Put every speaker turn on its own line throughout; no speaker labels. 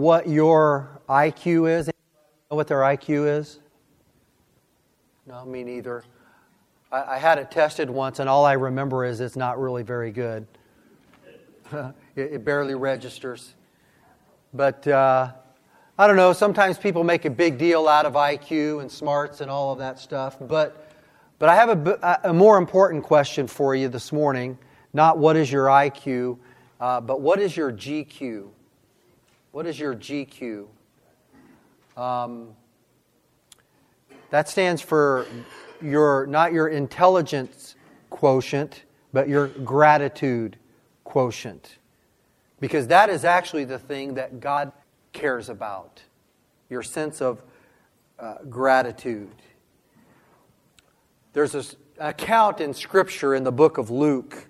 what your IQ is? Know what their IQ is? No, me neither. I had it tested once, and all I remember is it's not really very good. It barely registers. But I don't know, sometimes people make a big deal out of IQ and smarts and all of that stuff. But I have a more important question for you this morning. Not what is your IQ, but what is your GQ? What is your GQ? That stands for not your intelligence quotient, but your gratitude quotient. Because that is actually the thing that God cares about. Your sense of gratitude. There's an account in Scripture in the book of Luke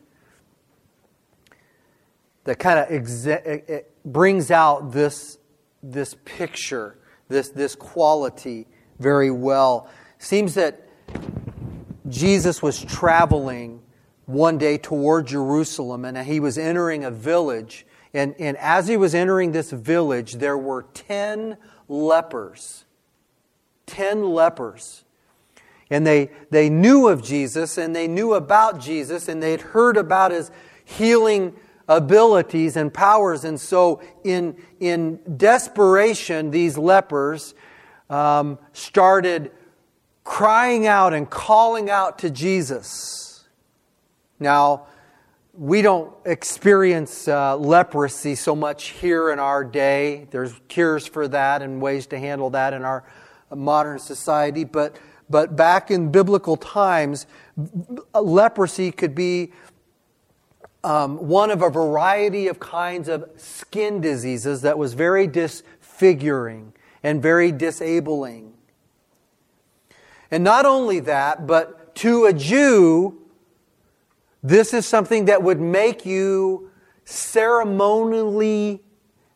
that kind of brings out this picture, this quality very well. Seems that Jesus was traveling one day toward Jerusalem, and he was entering a village. And as he was entering this village, there were 10 lepers. 10 lepers. And they knew of Jesus, and they knew about Jesus, and they'd heard about His healing abilities and powers. And so in desperation, these lepers started crying out and calling out to Jesus. Now, we don't experience leprosy so much here in our day. There's cures for that and ways to handle that in our modern society. But back in biblical times, leprosy could be one of a variety of kinds of skin diseases that was very disfiguring and very disabling. And not only that, but to a Jew, this is something that would make you ceremonially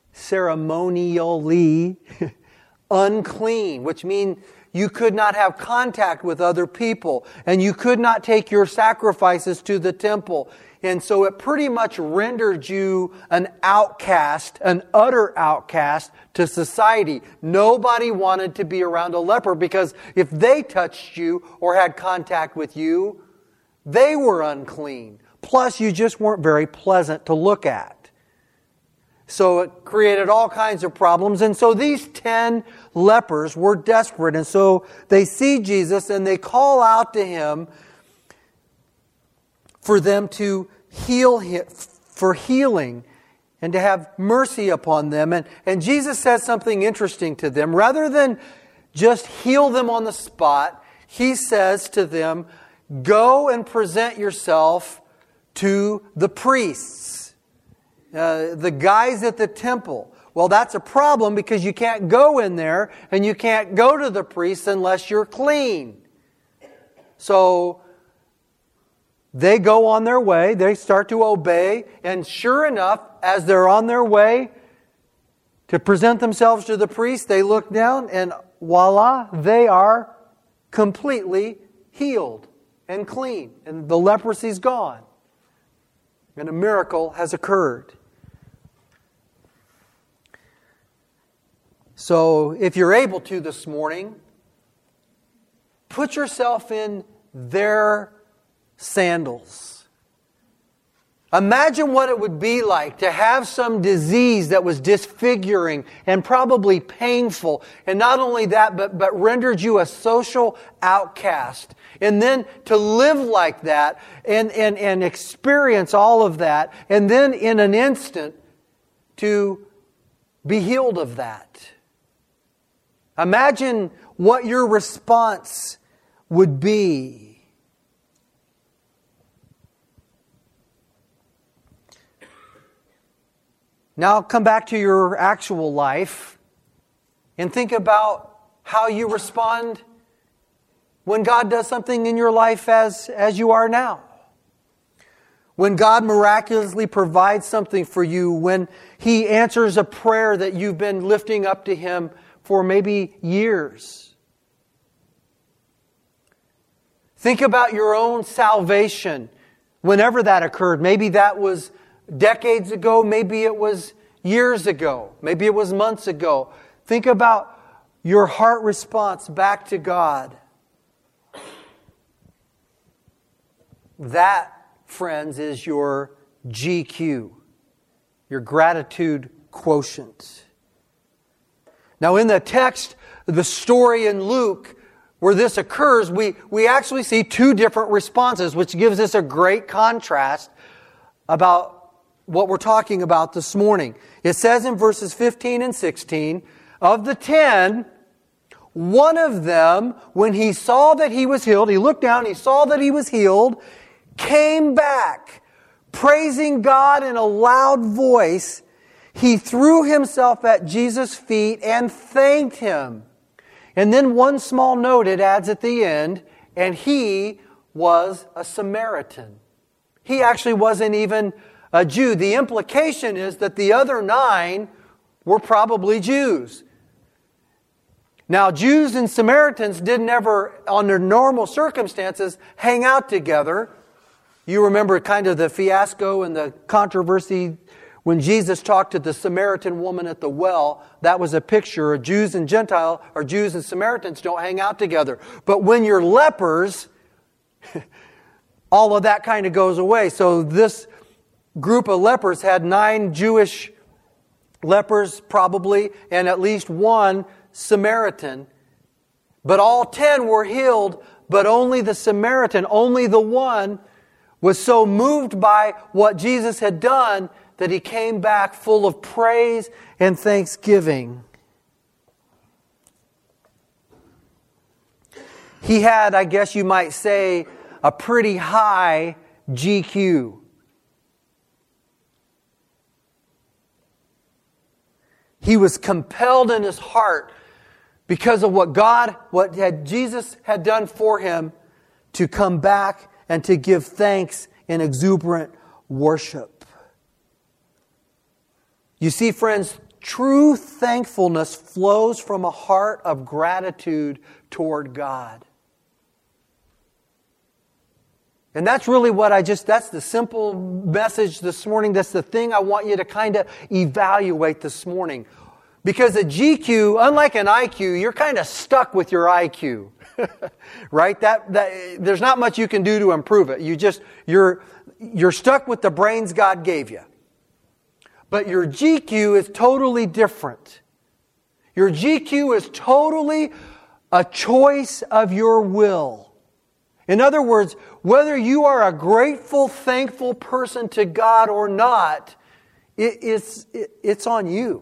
unclean, which means you could not have contact with other people, and you could not take your sacrifices to the temple. And so it pretty much rendered you an outcast, an utter outcast to society. Nobody wanted to be around a leper because if they touched you or had contact with you, they were unclean. Plus, you just weren't very pleasant to look at. So it created all kinds of problems. And so these 10 lepers were desperate. And so they see Jesus and they call out to Him for them to heal him, for healing and to have mercy upon them. And Jesus says something interesting to them. Rather than just heal them on the spot, He says to them, go and present yourself to the priests, the guys at the temple. Well, that's a problem because you can't go in there and you can't go to the priests unless you're clean. So they go on their way, they start to obey, and sure enough, as they're on their way to present themselves to the priest, they look down and voila, they are completely healed and clean. And the leprosy's gone. And a miracle has occurred. So, if you're able to this morning, put yourself in their sandals. Imagine what it would be like to have some disease that was disfiguring and probably painful. And not only that, but rendered you a social outcast. And then to live like that and experience all of that. And then in an instant to be healed of that. Imagine what your response would be. Now come back to your actual life and think about how you respond when God does something in your life as you are now. When God miraculously provides something for you, when He answers a prayer that you've been lifting up to Him for maybe years. Think about your own salvation whenever that occurred. Maybe that was decades ago. Maybe it was years ago. Maybe it was months ago. Think about your heart response back to God. That, friends, is your GQ, your gratitude quotient. Now, in the text, the story in Luke where this occurs, we actually see two different responses, which gives us a great contrast about what we're talking about this morning. It says in verses 15 and 16, of the 10, one of them, when he saw that he was healed, he looked down, he saw that he was healed, came back, praising God in a loud voice. He threw himself at Jesus' feet and thanked Him. And then one small note it adds at the end, and he was a Samaritan. He actually wasn't even a Jew. The implication is that the other 9 were probably Jews. Now, Jews and Samaritans didn't ever, under normal circumstances, hang out together. You remember kind of the fiasco and the controversy when Jesus talked to the Samaritan woman at the well. That was a picture of Jews and Gentile, or Jews and Samaritans don't hang out together. But when you're lepers, all of that kind of goes away. So this group of lepers had 9 Jewish lepers probably, and at least 1 Samaritan. But all 10 were healed, but only the Samaritan, only the one, was so moved by what Jesus had done that he came back full of praise and thanksgiving. He had, I guess you might say, a pretty high GQ. He was compelled in his heart because of what Jesus had done for him to come back and to give thanks in exuberant worship. You see, friends, true thankfulness flows from a heart of gratitude toward God. And that's really that's the simple message this morning. That's the thing I want you to kind of evaluate this morning. Because a GQ, unlike an IQ, you're kind of stuck with your IQ. Right? That there's not much you can do to improve it. You're stuck with the brains God gave you. But your GQ is totally different. Your GQ is totally a choice of your will. In other words, whether you are a grateful, thankful person to God or not, it's on you.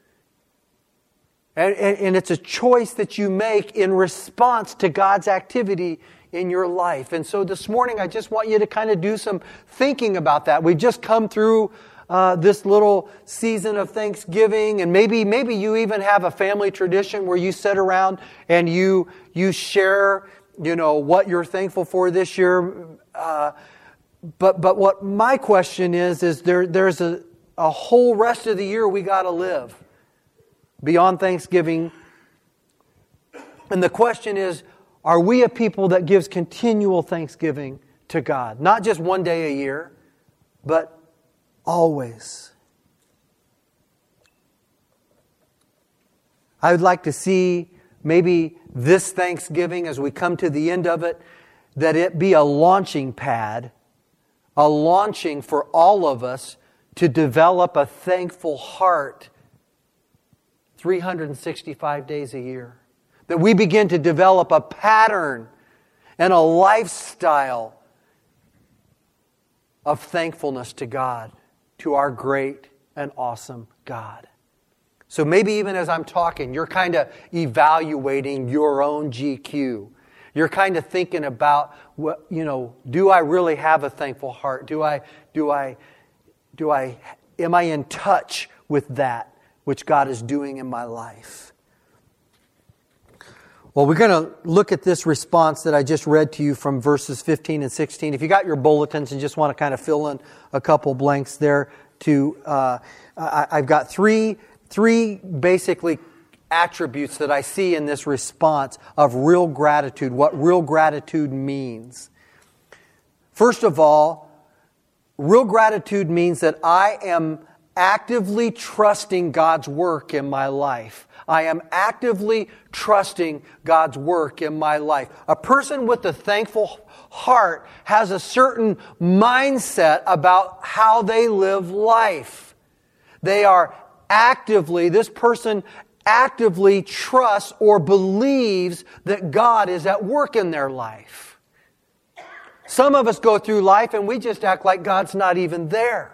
And it's a choice that you make in response to God's activity in your life. And so this morning, I just want you to kind of do some thinking about that. We've just come through this little season of Thanksgiving, and maybe you even have a family tradition where you sit around and you share, what you're thankful for this year. But what my question is there's a whole rest of the year we got to live beyond Thanksgiving. And the question is, are we a people that gives continual thanksgiving to God? Not just one day a year, but always. I would like to see maybe this Thanksgiving, as we come to the end of it, that it be a launching pad, a launching for all of us to develop a thankful heart 365 days a year. That we begin to develop a pattern and a lifestyle of thankfulness to God, to our great and awesome God. So maybe even as I'm talking, you're kind of evaluating your own GQ. You're kind of thinking about, do I really have a thankful heart? Am I in touch with that which God is doing in my life? Well, we're going to look at this response that I just read to you from verses 15 and 16. If you got your bulletins and just want to kind of fill in a couple blanks there, I've got three basically attributes that I see in this response of real gratitude, what real gratitude means. First of all, real gratitude means that I am actively trusting God's work in my life. I am actively trusting God's work in my life. A person with a thankful heart has a certain mindset about how they live life. This person actively trusts or believes that God is at work in their life. Some of us go through life and we just act like God's not even there.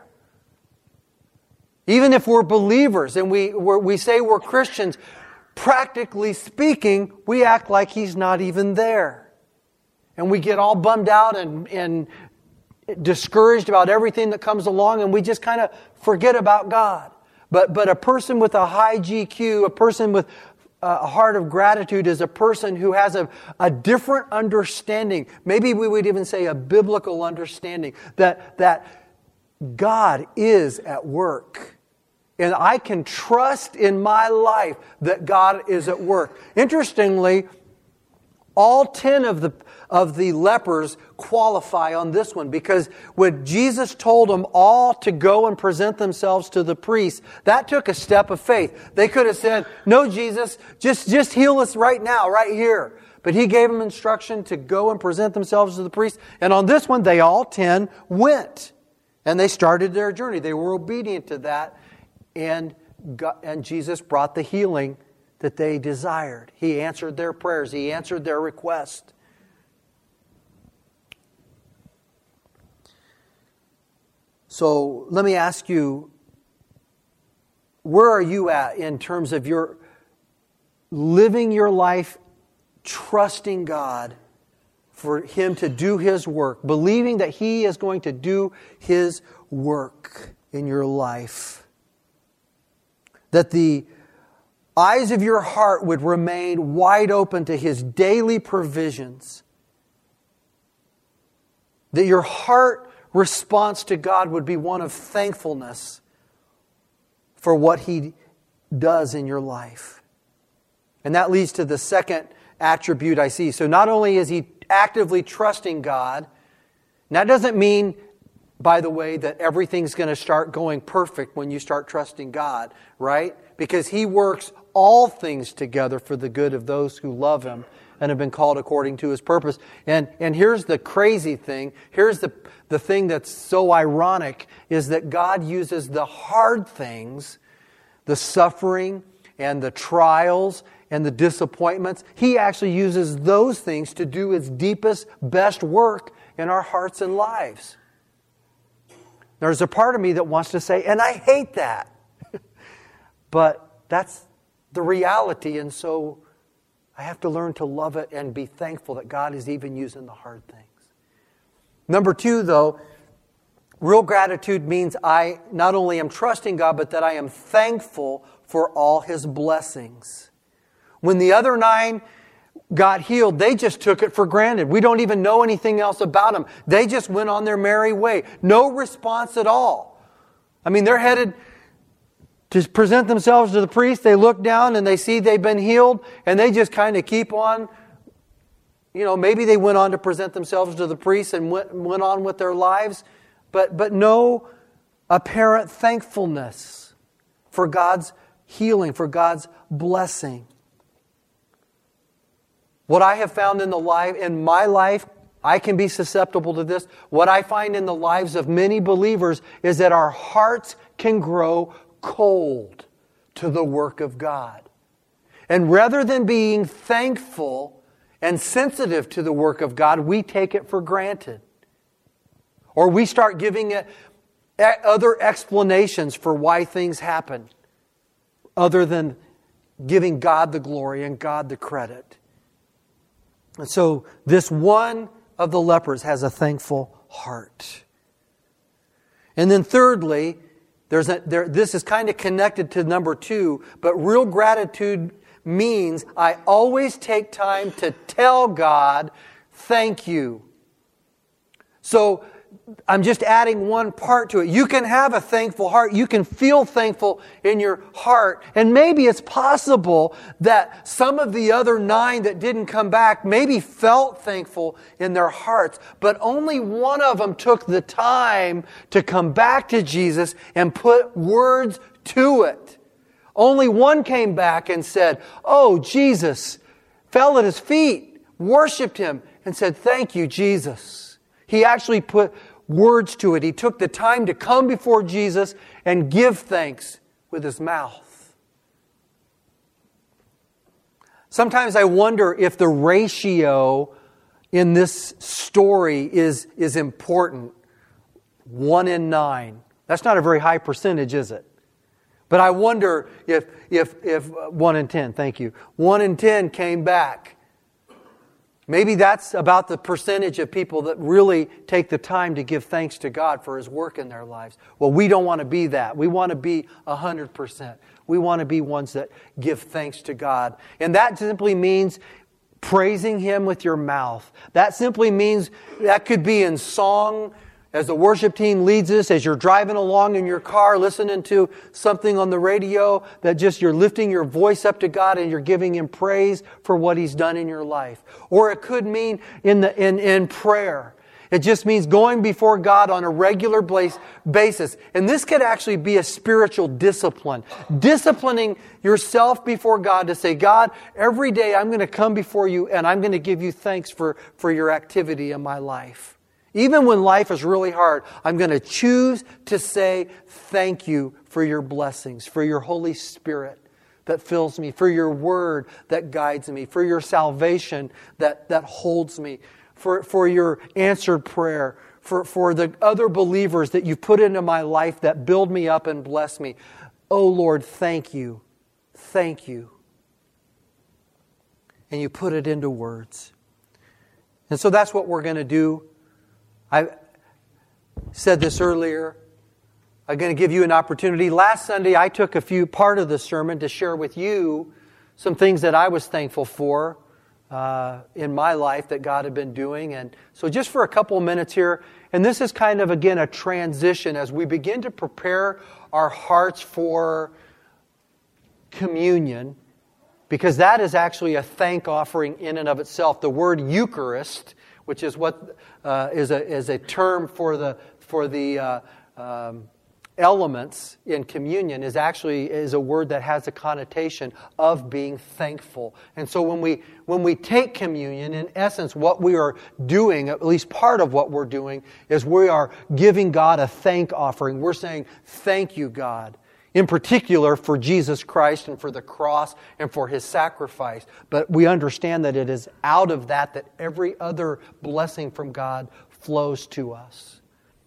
Even if we're believers and we say we're Christians, practically speaking, we act like He's not even there. And we get all bummed out and discouraged about everything that comes along, and we just kind of forget about God. But a person with a high GQ, a person with a heart of gratitude, is a person who has a different understanding. Maybe we would even say a biblical understanding that God is at work. And I can trust in my life that God is at work. Interestingly, all 10 of the lepers qualify on this one, because when Jesus told them all to go and present themselves to the priest, that took a step of faith. They could have said, "No, Jesus, just heal us right now, right here." But He gave them instruction to go and present themselves to the priest. And on this one, they all 10 went. And they started their journey. They were obedient to that. And Jesus brought the healing that they desired. He answered their prayers. He answered their request. So let me ask you, where are you at in terms of your living your life trusting God for Him to do His work, believing that He is going to do His work in your life? That the eyes of your heart would remain wide open to His daily provisions. That your heart response to God would be one of thankfulness for what He does in your life. And that leads to the second attribute I see. So not only is he actively trusting God, and that doesn't mean, by the way, that everything's going to start going perfect when you start trusting God, right? Because He works all things together for the good of those who love Him and have been called according to His purpose. And here's the crazy thing. Here's the thing that's so ironic, is that God uses the hard things, the suffering and the trials and the disappointments. He actually uses those things to do His deepest, best work in our hearts and lives. There's a part of me that wants to say, and I hate that. But that's the reality, and so I have to learn to love it and be thankful that God is even using the hard things. Number 2, though, real gratitude means I not only am trusting God, but that I am thankful for all His blessings. When the other 9 got healed, they just took it for granted. We don't even know anything else about them. They just went on their merry way. No response at all. I mean, they're headed to present themselves to the priest. They look down and they see they've been healed, and they just kind of keep on. Maybe they went on to present themselves to the priest and went on with their lives, but no apparent thankfulness for God's healing, for God's blessing. What I have found in my life, I can be susceptible to this. What I find in the lives of many believers is that our hearts can grow cold to the work of God. And rather than being thankful and sensitive to the work of God, we take it for granted. Or we start giving it other explanations for why things happen, other than giving God the glory and God the credit. And so this one of the lepers has a thankful heart. And then thirdly, this is kind of connected to number 2, but real gratitude means I always take time to tell God, thank you. So I'm just adding one part to it. You can have a thankful heart. You can feel thankful in your heart. And maybe it's possible that some of the other 9 that didn't come back maybe felt thankful in their hearts, but only one of them took the time to come back to Jesus and put words to it. Only one came back and said, "Oh, Jesus," fell at His feet, worshiped Him, and said, "Thank you, Jesus." He actually put words to it. He took the time to come before Jesus and give thanks with his mouth. Sometimes I wonder if the ratio in this story is important. 1 in 9. That's not a very high percentage, is it? But I wonder if 1 in 10, thank you, 1 in 10 came back. Maybe that's about the percentage of people that really take the time to give thanks to God for His work in their lives. Well, we don't want to be that. We want to be 100%. We want to be ones that give thanks to God. And that simply means praising Him with your mouth. That simply means that could be in song, as the worship team leads us, as you're driving along in your car, listening to something on the radio, that just you're lifting your voice up to God and you're giving Him praise for what He's done in your life. Or it could mean in prayer. It just means going before God on a regular basis. And this could actually be a spiritual discipline. Disciplining yourself before God to say, "God, every day I'm going to come before You and I'm going to give You thanks for Your activity in my life. Even when life is really hard, I'm going to choose to say thank You for Your blessings, for Your Holy Spirit that fills me, for Your Word that guides me, for Your salvation that holds me, for Your answered prayer, for the other believers that You put into my life that build me up and bless me. Oh Lord, thank You. Thank You." And you put it into words. And so that's what we're going to do. I said this earlier. I'm going to give you an opportunity. Last Sunday, I took part of the sermon to share with you some things that I was thankful for in my life that God had been doing. And so just for a couple of minutes here, and this is kind of, again, a transition as we begin to prepare our hearts for communion, because that is actually a thank offering in and of itself. The word Eucharist, which is what is a term for the elements in communion, is a word that has a connotation of being thankful. And so when we take communion, in essence, what we are doing, at least part of what we're doing, is we are giving God a thank offering. We're saying, "Thank You, God." In particular for Jesus Christ and for the cross and for His sacrifice. But we understand that it is out of that every other blessing from God flows to us.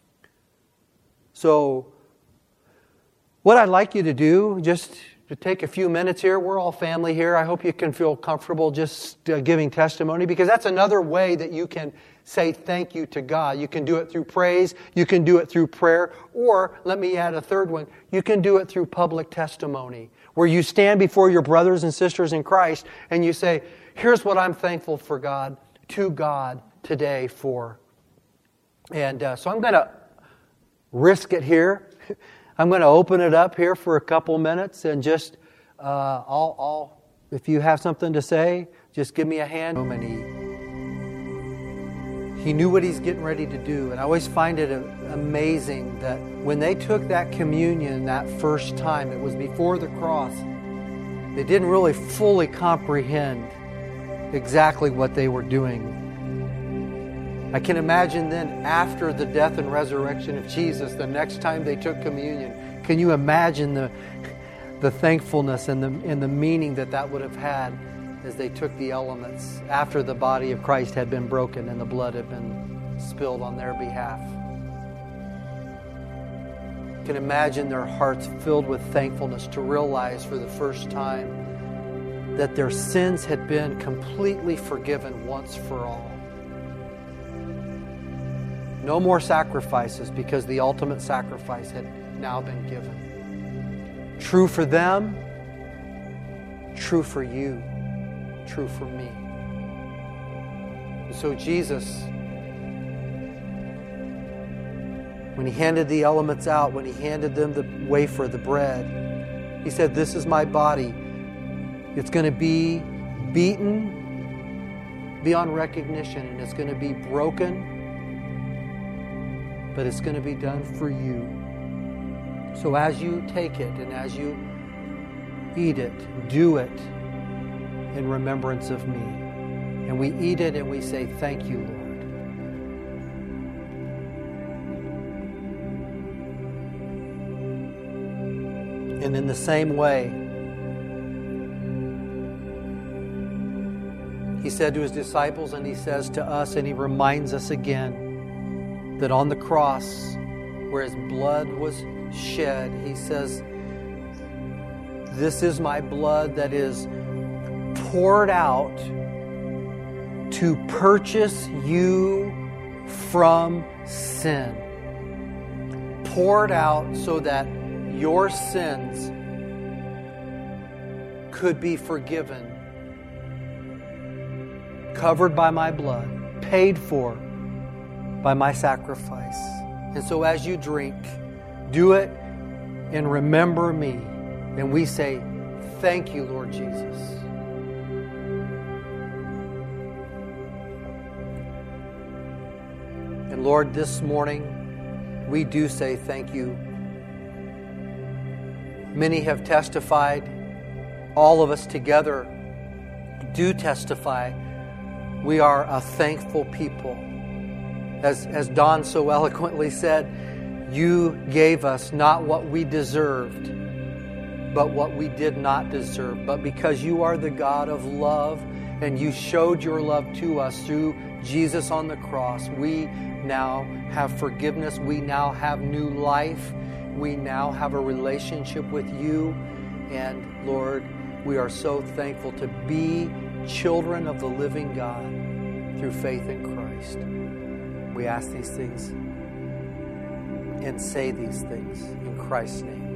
So, what I'd like you to do, just to take a few minutes here, we're all family here. I hope you can feel comfortable just giving testimony, because that's another way that you can say thank you to God. You can do it through praise. You can do it through prayer. Or, let me add a third one, you can do it through public testimony, where you stand before your brothers and sisters in Christ and you say, "Here's what I'm thankful for to God today for." And so I'm going to risk it here. I'm going to open it up here for a couple minutes and just, if you have something to say, just give me a hand. And he knew what He's getting ready to do. And I always find it amazing that when they took that communion that first time, it was before the cross, they didn't really fully comprehend exactly what they were doing. I can imagine then, after the death and resurrection of Jesus, the next time they took communion, can you imagine the thankfulness and the meaning that would have had as they took the elements after the body of Christ had been broken and the blood had been spilled on their behalf? You can imagine their hearts filled with thankfulness to realize for the first time that their sins had been completely forgiven once for all. No more sacrifices, because the ultimate sacrifice had now been given. True for them, true for you, true for me. And so Jesus When He handed the elements out, when He handed them the wafer, the bread, He said, this is my body. It's going to be beaten beyond recognition, and it's going to be broken, but it's going to be done for you. So as you take it and as you eat it, do it in remembrance of me. And we eat it and we say, thank you, Lord. And in the same way, He said to His disciples, and He says to us, and He reminds us again, that on the cross, where His blood was shed, He says, this is my blood that is poured out to purchase you from sin. Poured out so that your sins could be forgiven, covered by my blood, paid for by my sacrifice. And so as you drink, do it and remember me. And we say, thank you, Lord Jesus. And Lord, this morning, we do say thank you. Many have testified. All of us together do testify. We are a thankful people. As Don so eloquently said, you gave us not what we deserved, but what we did not deserve. But because you are the God of love, and you showed your love to us through Jesus on the cross, we now have forgiveness. We now have new life. We now have a relationship with you. And Lord, we are so thankful to be children of the living God through faith in Christ. We ask these things and say these things in Christ's name.